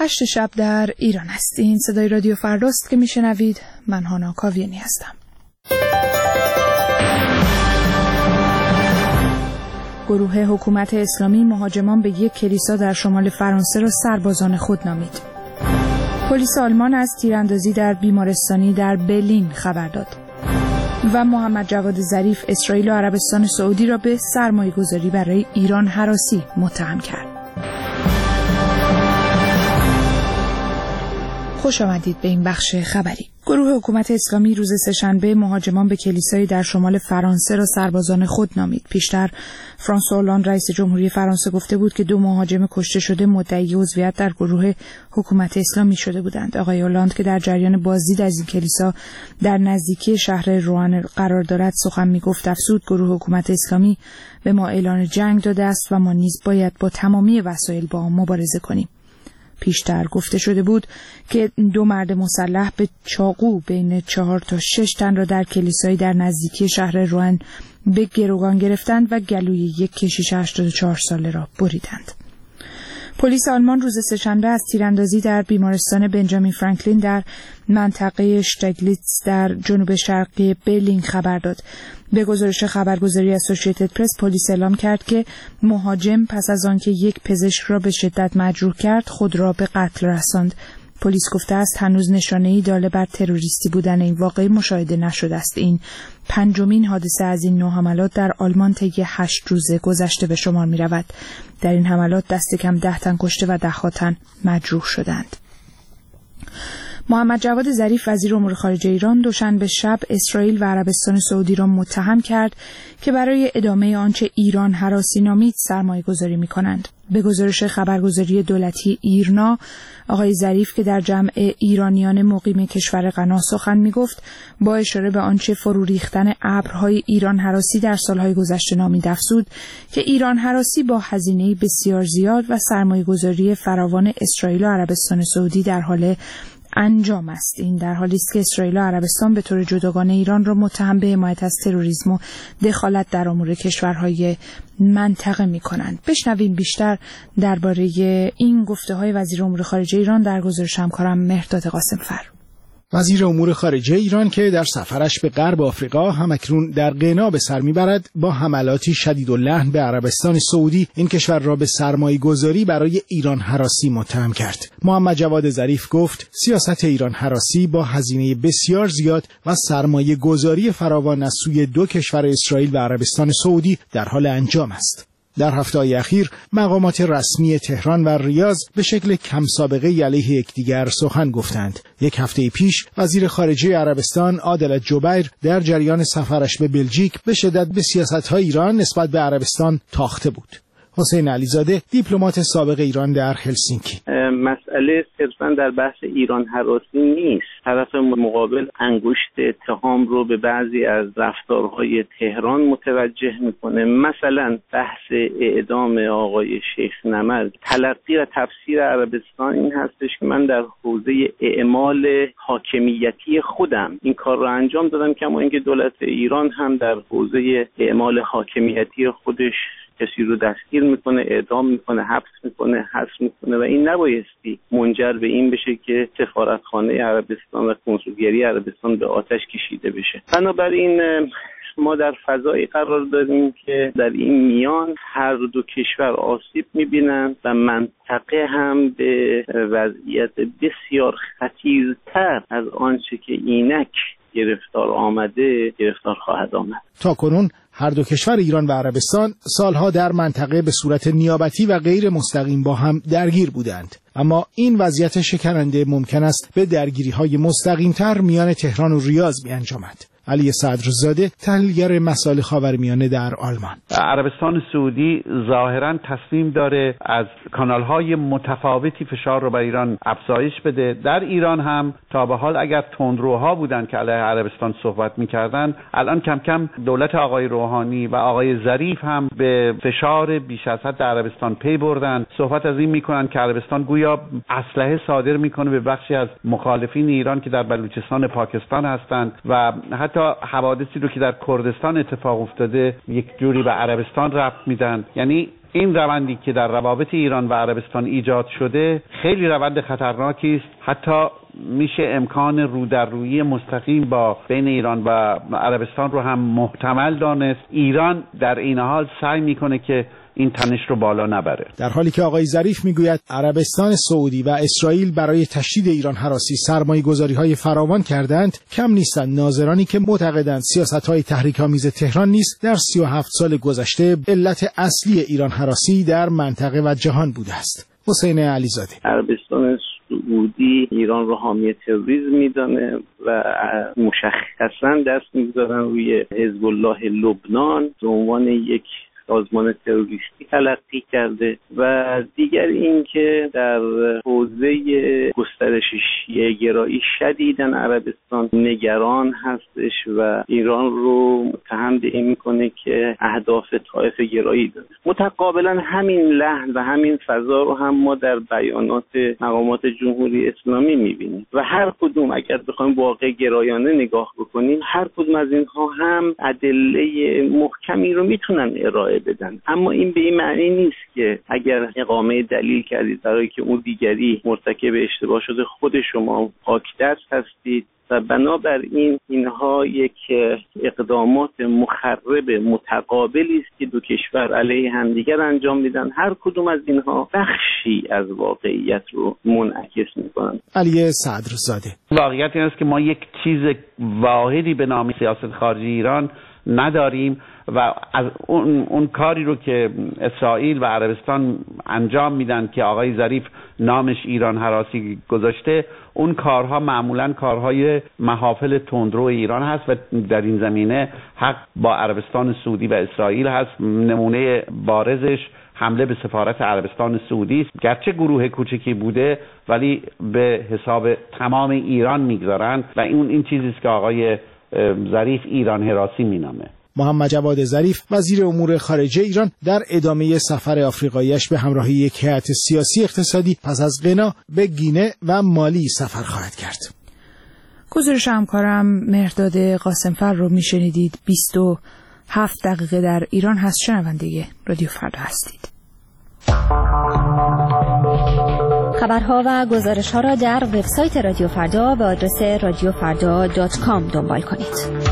8 شب در ایران است. این صدای رادیو فرداست که میشنوید. من هانا کاویانی هستم. گروه حکومت اسلامی مهاجمان به یک کلیسا در شمال فرانسه را سربازان خود نامید. پلیس آلمان از تیراندازی در بیمارستانی در برلین خبر داد. و محمد جواد ظریف اسرائیل و عربستان سعودی را به سرمایه‌گذاری برای ایران هراسی متهم کرد. خوش آمدید به این بخش خبری. گروه حکومت اسلامی روز سه‌شنبه مهاجمان به کلیسایی در شمال فرانسه را سربازان خود نامید. پیشتر فرانسوا هولند رئیس جمهوری فرانسه گفته بود که 2 مهاجم کشته شده مدعی عضویت در گروه حکومت اسلامی شده بودند. آقای هولند که در جریان بازدید از این کلیسا در نزدیکی شهر روان قرار دارد سخن می‌گفت، افزود گروه حکومت اسلامی به ما اعلان جنگ داده است و ما نیز باید با تمامی وسایل با آن مبارزه کنیم. پیشتر گفته شده بود که 2 مرد مسلح به چاقو بین 4 تا 6 تن را در کلیسایی در نزدیکی شهر روان به گروگان گرفتند و گلوی یک کشیش 84 ساله را بریدند. پلیس آلمان روز سه‌شنبه از تیراندازی در بیمارستان بنجامین فرانکلین در منطقه شتاگلیتز در جنوب شرقی برلین خبر داد. به گزارش خبرگزاری اسوسییتد پرس، پلیس اعلام کرد که مهاجم پس از آنکه یک پزشک را به شدت مجروح کرد، خود را به قتل رساند. پلیس گفته است هنوز نشانه‌ای دال بر تروریستی بودن این واقعه مشاهده نشده است. این 5مین حادثه از این نوع حملات در آلمان طی 8 روز گذشته به شمار می‌رود. در این حملات دست کم 10 تن کشته و 10 تن مجروح شدند. محمد جواد ظریف وزیر امور خارجه ایران دوشنبه شب اسرائیل و عربستان سعودی را متهم کرد که برای ادامه آنچه ایران هراسی نامید سرمایه‌گذاری می‌کنند. به گزارش خبرگزاری دولتی ایرنا، آقای ظریف که در جمع ایرانیان مقیم کشور غنا سخن می‌گفت، با اشاره به آنچه فرو ریختن ابرهای ایران هراسی در سالهای گذشته نامید، افزود که ایران هراسی با هزینه بسیار زیاد و سرمایه‌گذاری فراوان اسرائیل و عربستان سعودی در حال انجام است. این در حالی است که اسرائیل و عربستان به طور جداگانه ایران را متهم به حمایت از تروریسم و دخالت در امور کشورهای منطقه می‌کنند. بشنویم بیشتر درباره این گفته‌های وزیر امور خارجه ایران در گزارش همکارم مهرداد قاسم‌فر. وزیر امور خارجه ایران که در سفرش به غرب آفریقا همکنون در غنا به سر میبرد، با حملاتی شدیداللحن به عربستان سعودی این کشور را به سرمایه‌گذاری برای ایران هراسی متهم کرد. محمد جواد ظریف گفت سیاست ایران هراسی با هزینه بسیار زیاد و سرمایه‌گذاری فراوان از سوی 2 کشور اسرائیل و عربستان سعودی در حال انجام است. در هفته‌های اخیر مقامات رسمی تهران و ریاض به شکل کم سابقه علیه یکدیگر سخن گفتند. 1 هفته پیش وزیر خارجه عربستان عادل جبیر در جریان سفرش به بلژیک به شدت به سیاست‌های ایران نسبت به عربستان تاخته بود. حسین علیزاده دیپلمات سابق ایران در هلسینکی: مسئله صرفاً در بحث ایران هراسی نیست. طرف مقابل انگشت اتهام رو به بعضی از رفتارهای تهران متوجه میکنه. مثلا بحث اعدام آقای شیخ نمر، تلقی و تفسیر عربستان این هستش که من در حوزه اعمال حاکمیتی خودم این کار رو انجام دادم، کما اینکه دولت ایران هم در حوزه اعمال حاکمیتی خودش کسی رو دستگیر میکنه، اعدام میکنه، حبس میکنه، حبس میکنه و این نبایستی منجر به این بشه که سفارتخانه عربستان و کنسولگری عربستان به آتش کشیده بشه. بنابراین ما در فضایی قرار داریم که در این میان هر 2 کشور آسیب میبینند و منطقه هم به وضعیت بسیار خطیرتر از آنچه که اینک گرفتار آمده گرفتار خواهد آمد. تا کنون هر 2 کشور ایران و عربستان سالها در منطقه به صورت نیابتی و غیر مستقیم با هم درگیر بودند، اما این وضعیت شکننده ممکن است به درگیری‌های مستقیم‌تر میان تهران و ریاض بیانجامد. علی صدرزاده تحلیلگر مسائل خاورمیانه در آلمان: عربستان سعودی ظاهراً تصمیم داره از کانال‌های متفاوتی فشار رو بر ایران افزایش بده. در ایران هم تا به حال اگر تندروها بودن که علیه عربستان صحبت می‌کردن، الان کم کم دولت آقای روحانی و آقای ظریف هم به فشار بیش از حد عربستان پی بردن. صحبت از این می‌کنن که عربستان گویا اسلحه صادر می‌کنه به بخشی از مخالفین ایران که در بلوچستان پاکستان هستند و حتی حوادثی رو که در کردستان اتفاق افتاده یک جوری به عربستان ربط میدن. یعنی این روندی که در روابط ایران و عربستان ایجاد شده خیلی روند خطرناکی است. حتی میشه امکان رو در رویی مستقیم با بین ایران و عربستان رو هم محتمل دانست. ایران در این حال سعی میکنه که این تنش رو بالا نبره، در حالی که آقای ظریف میگوید عربستان سعودی و اسرائیل برای تشدید ایران هراسی سرمایه‌گذاری‌های فراوان کردند. کم نیستند ناظرانی که معتقدند سیاست‌های تحریک‌آمیز تهران نیز در 37 سال گذشته علت اصلی ایران هراسی در منطقه و جهان بوده است. حسین علیزاده: عربستان سعودی ایران رو حامی تروریسم میدانه و مشخصاً دست می‌گذارن روی حزب الله لبنان به عنوان یک سازمان تروریستی تلقی کرده و دیگر این که در حوزه گسترش شیعه گرایی شدیداً عربستان نگران هستش و ایران رو متهم به این میکنه که اهداف طائفه گرایی داره. متقابلا همین لحن و همین فضا رو هم ما در بیانات مقامات جمهوری اسلامی میبینیم و هر کدوم اگر بخوایم واقع گرایانه نگاه بکنیم هر کدوم از اینها هم ادله محکمی رو میتونن ارائه بدن، اما این به این معنی نیست که اگر اقامه دلیل کردید برای که اون دیگری مرتکب اشتباه شده خود شما پاک‌دست هستید و بنابراین اینها یک اقدامات مخرب متقابلی است که دو کشور علیه همدیگر انجام میدن. هر کدوم از اینها بخشی از واقعیت رو منعکس میکنن. علی صدرزاده: واقعیت این است که ما یک چیز واحدی به نام سیاست خارجی ایران نداریم و از اون کاری رو که اسرائیل و عربستان انجام میدن که آقای ظریف نامش ایران هراسی گذاشته، اون کارها معمولا کارهای محافل تندرو ایران هست و در این زمینه حق با عربستان سعودی و اسرائیل هست. نمونه بارزش حمله به سفارت عربستان سعودی است. گرچه گروه کوچکی بوده ولی به حساب تمام ایران میگذارن و این چیزی است که آقای ظریف ایران هراسی مینامه. محمد جواد ظریف وزیر امور خارجه ایران در ادامه سفر آفریقاییش به همراهی یک هیئت سیاسی اقتصادی پس از غنا به گینه و مالی سفر خواهد کرد. گزارش همکارم مهرداد قاسمفر رو میشنیدید. 27 دقیقه در ایران هست. شنونده رادیو فردا هستید. خبرها و گزارش‌ها را در وبسایت رادیو فردا به آدرس radiofarda.com دنبال کنید.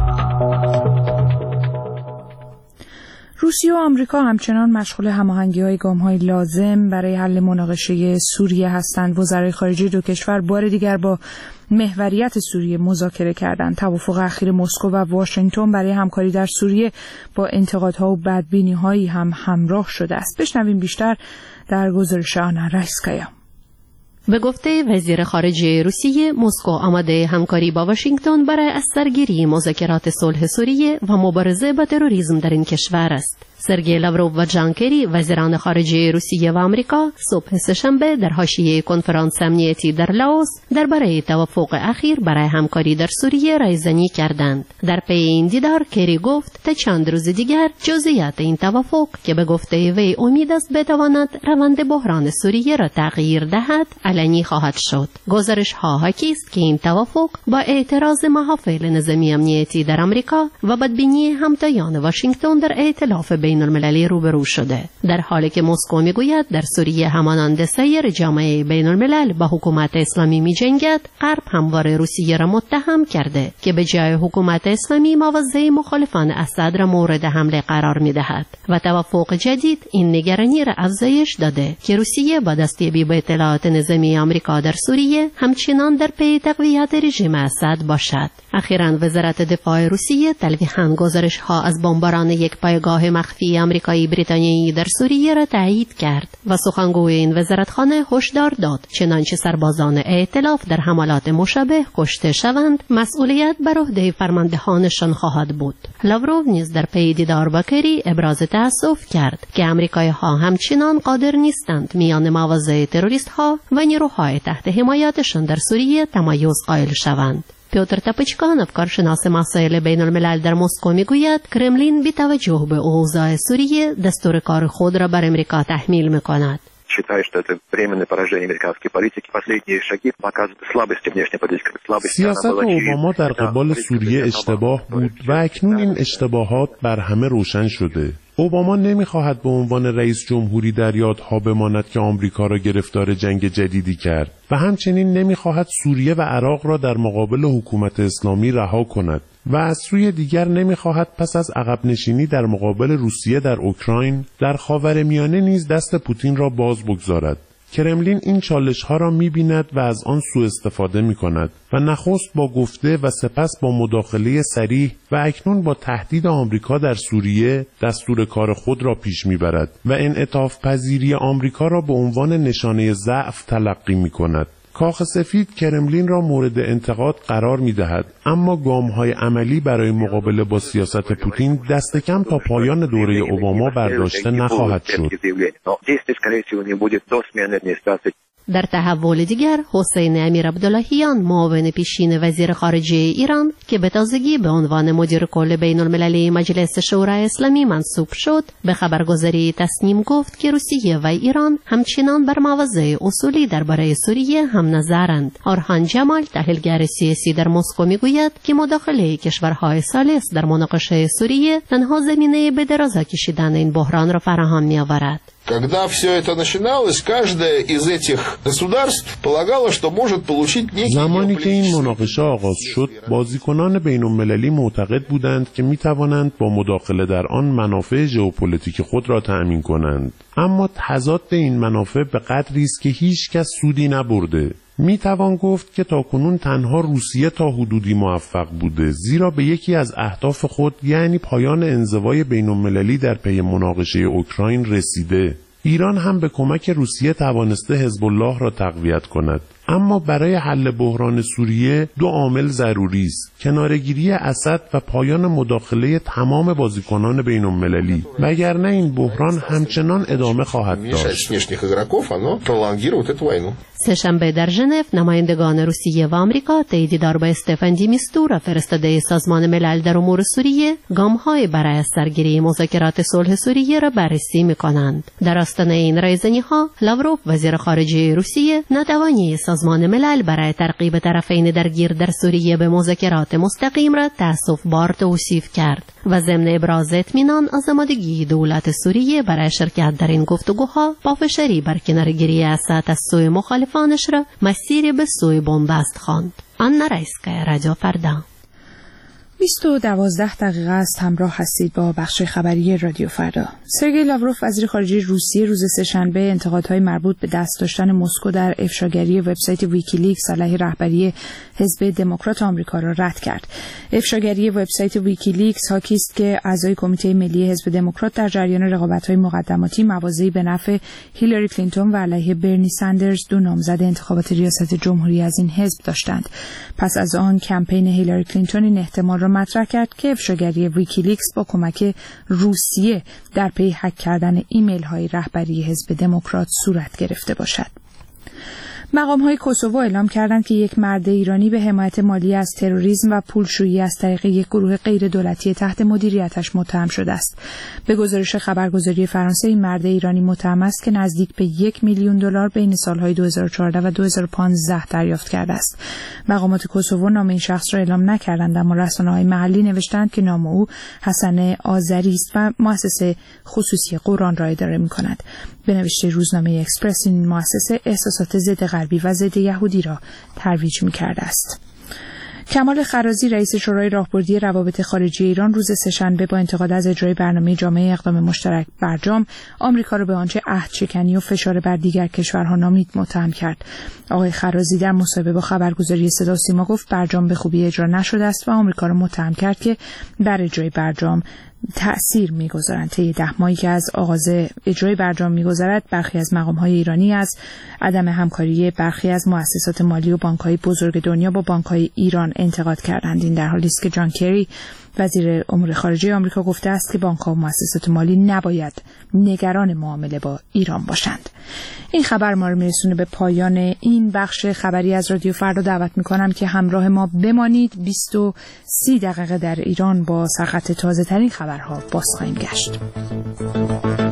روسیه و آمریکا همچنان مشغول هماهنگی‌های گام‌های لازم برای حل مناقشه سوریه هستند. وزرای خارجه دو کشور بار دیگر با محوریت سوریه مذاکره کردند. توافق اخیر مسکو و واشنگتن برای همکاری در سوریه با انتقادها و بدبینی‌هایی هم همراه شده است. بشنویم بیشتر در گزارش آنا رایسکایا. به گفته وزیر خارجه روسیه، مسکو آماده همکاری با واشنگتن برای از سرگیری مذاکرات صلح سوریه و مبارزه با تروریسم در این کشور است. سرگئی لاوروف و جان کری وزیران خارجه روسیه و آمریکا صبح سه‌شنبه در حاشیه کنفرانس امنیتی در لاوس درباره توافق اخیر برای همکاری در سوریه رایزنی کردند. در پی این دیدار کری گفت تا چند روز دیگر جزئیات این توافق که به گفته وی امید است بتواند روند بحران سوریه را تغییر دهد علنی خواهد شد. گزارش ها حاکی است که این توافق با اعتراض محافل نظامی امنیتی در آمریکا و بدبینی همتایان واشنگتن در ائتلاف بین المللی روبرو شده، در حالی که مسکو میگوید در سوریه همانند سایر جامعه بین الملل با حکومت اسلامی می جنگد. غرب همواره روسیه را متهم کرده که به جای حکومت اسلامی موضع مخالفان اسد را مورد حمله قرار می دهد و توافق جدید این نگرانی را افزایش داده که روسیه با دستیابی به اطلاعات نظامی آمریکا در سوریه همچنان در پی تقویت رژیم اسد باشد. اخیراً وزارت دفاع روسیه تلویحاً گزارش‌ها از بمباران یک پایگاه مخفی آمریکایی بریتانیایی در سوریه را تایید کرد و سخنگوی این وزارتخانه هشدار داد چنانچه سربازان ائتلاف در حملات مشابه کشته شوند مسئولیت بر عهده فرماندهانشان خواهد بود. لاوروف نیز در پی دیدار با کری ابراز تأسف کرد که آمریکایی‌ها همچنان قادر نیستند میان مواضع تروریست‌ها و نیروهای تحت حمایتشان در سوریه تمایز قائل شوند. پیوتر تاپچکانوف کارشناس مسائل بین الملل در مسکو میگوید کرملین بی توجه به اوضاع سوریه دستور کار خود را بر امریکا تحمیل میکند. سیاست اوباما در قبال سوریه اشتباه بود و اکنون این اشتباهات بر همه روشن شده. اوباما نمیخواهد به عنوان رئیس جمهوری در یادها بماند که آمریکا را گرفتار جنگ جدیدی کرد و همچنین نمیخواهد سوریه و عراق را در مقابل حکومت اسلامی رها کند و از سوی دیگر نمیخواهد پس از عقب نشینی در مقابل روسیه در اوکراین در خاورمیانه نیز دست پوتین را باز بگذارد. کرملین این چالش‌ها را می‌بیند و از آن سوء استفاده می‌کند و نخست با گفته و سپس با مداخله صریح و اکنون با تهدید آمریکا در سوریه دستور کار خود را پیش می‌برد و انعطاف پذیری آمریکا را به عنوان نشانه ضعف تلقی می‌کند. کاخ سفید کرملین را مورد انتقاد قرار می‌دهد، اما گام‌های عملی برای مقابله با سیاست پوتین دست کم تا پایان دوره اوباما برداشته نخواهد شد. در تحول دیگر، حسین امیر عبداللهیان معاون پیشین وزیر خارجه ایران که به تازگی به عنوان مدیر کل بین المللی مجلس شورای اسلامی منصوب شد، به خبرگزاری تصنیم گفت که روسیه و ایران همچنان بر مواضع اصولی درباره سوریه هم نظرند. آرهان جمال، تحلیلگر سیاسی در مسکو، میگوید که مداخله کشورهای ثالث در مناقشه سوریه تنها زمینه به درازا کشیدن این بحران را فراهم می‌آورد. Когда все это начиналось, каждое из этих государств полагало, что может получить некий... زمانی که این مناقشه آغاز شد، بازیکنان بین‌المللی معتقد بودند که می‌توانند با مداخله در آن منافع ژئوپلیتیک خود را تأمین کنند. اما تضاد این منافع به قدری است که هیچ کس سودی نبرده. میتوان گفت که تاکنون تنها روسیه تا حدودی موفق بوده، زیرا به یکی از اهداف خود یعنی پایان انزوای بین‌المللی در پی مناقشه اوکراین رسیده. ایران هم به کمک روسیه توانسته حزب الله را تقویت کند. اما برای حل بحران سوریه دو عامل ضروری است: کناره‌گیری اسد و پایان مداخله تمام بازیکنان بین‌المللی، وگرنه این بحران همچنان ادامه خواهد داشت. سه‌شنبه در ژنو نمایندگان روسیه و آمریکا طی دیدار با استفان دی میستورا، فرستاده سازمان ملل در امور سوریه، گام‌های برای سرگیری مذاکرات صلح سوریه را بررسی می‌کنند. در آستانه این رایزنی‌ها، لاوروف وزیر خارجه روسیه ناتوانی سازمان ملل برای ترغیب طرفین درگیر در سوریه به مذاکرات مستقیم را تأسف‌بار توصیف کرد و ضمن ابراز اطمینان از آمادگی دولت سوریه برای شرکت در این گفتگوها، پافشاری بر کناره‌گیری اسد از سوی مخالفانش را مسیری به سوی بنبست خواند. آنا رایسکایا، رادیو فردا. 12:12 است. همراه هستید با بخش خبری رادیو فردا. سرگئی لاوروف وزیر خارجه روسیه روز سه‌شنبه انتقادهای مربوط به دست داشتن مسکو در افشاگری وبسایت ویکیلیکس علیه رهبری حزب دموکرات آمریکا را رد کرد. افشاگری وبسایت ویکیلیکس حاکی است که اعضای کمیته ملی حزب دموکرات در جریان رقابت‌های مقدماتی موازی به نفع هیلاری کلینتون و علیه برنی ساندرز، دو نامزد انتخابات ریاست جمهوری از این حزب داشتند. پس از آن کمپین هیلاری کلینتون این احتمال را مطرح کرد که افشاگری ویکیلیکس با کمک روسیه در پی هک کردن ایمیل های رهبری حزب دموکرات صورت گرفته باشد. مقام‌های کوسوو اعلام کردند که یک مرد ایرانی به حمایت مالی از تروریسم و پولشویی از طریق یک گروه غیر دولتی تحت مدیریتش متهم شده است. به گزارش خبرگزاری فرانسه، این مرد ایرانی متهم است که نزدیک به $1,000,000 بین سالهای 2014 و 2015 دریافت کرده است. مقامات کوسوو نام این شخص را اعلام نکردند، اما رسانه‌های محلی نوشتند که نام او حسن آذری است و مؤسسه خصوصی قرآن را اداره می‌کند. به نوشته روزنامه اکسپرس، این مؤسسه احساسات ضد غربی و ضد یهودی را ترویج می‌کرده است. کمال خرازی، رئیس شورای راهبردی روابط خارجی ایران، روز سه‌شنبه با انتقاد از اجرای برنامه جامعه اقدام مشترک برجام، آمریکا را به آنچه عهدشکنی و فشار بر دیگر کشورها نامید متهم کرد. آقای خرازی در مصاحبه با خبرگزاری صدا و سیما گفت برجام به خوبی اجرا نشده است و آمریکا را متهم کرد که بر اجرای برجام تأثیر می‌گذارند. طی 10 ماهی که از آغاز اجرای برجام می‌گذرد، برخی از مقام‌های ایرانی از عدم همکاری برخی از مؤسسات مالی و بانک‌های بزرگ دنیا با بانک‌های ایران انتقاد کردند. این در حالی است که جان کری، وزیر امور خارجه آمریکا، گفته است که بانک‌ها و مؤسسات مالی نباید نگران معامله با ایران باشند. این خبر ما رو میرسونه به پایان این بخش خبری از رادیو فردا. دعوت می‌کنم که همراه ما بمانید. 20-30 دقیقه در ایران با سرخط تازه‌ترین خبرها باز خواهیم گشت.